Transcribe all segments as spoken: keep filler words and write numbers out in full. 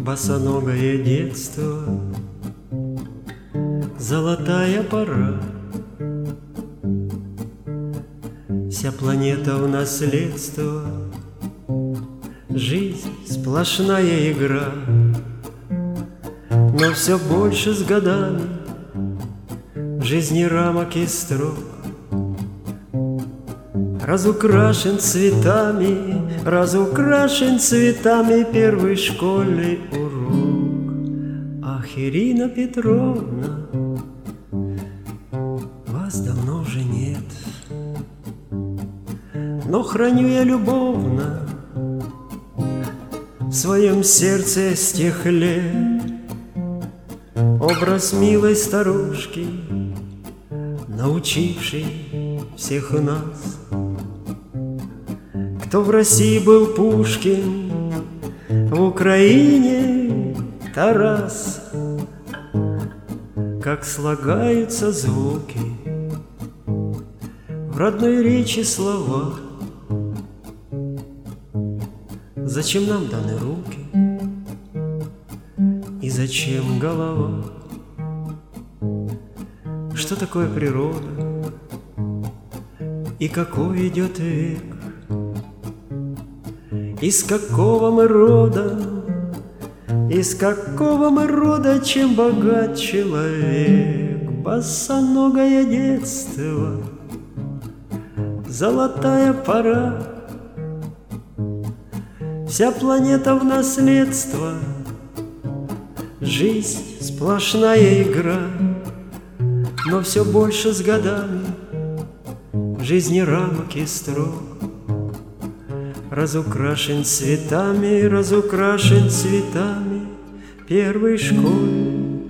Босоногое детство, золотая пора. Вся планета в наследство, жизнь сплошная игра. Но все больше с годами жизни рамок и строк разукрашен цветами, разукрашен цветами первый школьный урок. Ах, Ирина Петровна, вас давно уже нет, но храню я любовно в своем сердце с тех лет образ милой старушки, научившей всех нас. Кто в России был Пушкин, в Украине Тарас. Как слагаются звуки в родной речи слова. Зачем нам даны руки и зачем голова? Что такое природа и какой идет век? Из какого мы рода, из какого мы рода, чем богат человек? Босоногое детство, золотая пора. Вся планета в наследство, жизнь сплошная игра. Но все больше с годами жизни рамок и строк разукрашен цветами, разукрашен цветами первый школьный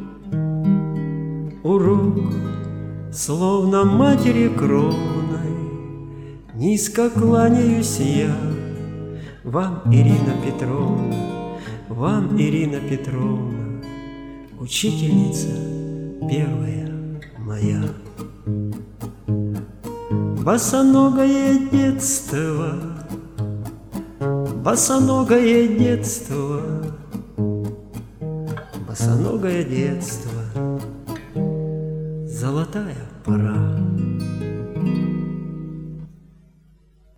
урок. Словно матери кровной низко кланяюсь я вам, Ирина Петровна, вам, Ирина Петровна, учительница первая моя. Босоногое детство, босоногое детство, босоногое детство, золотая пора.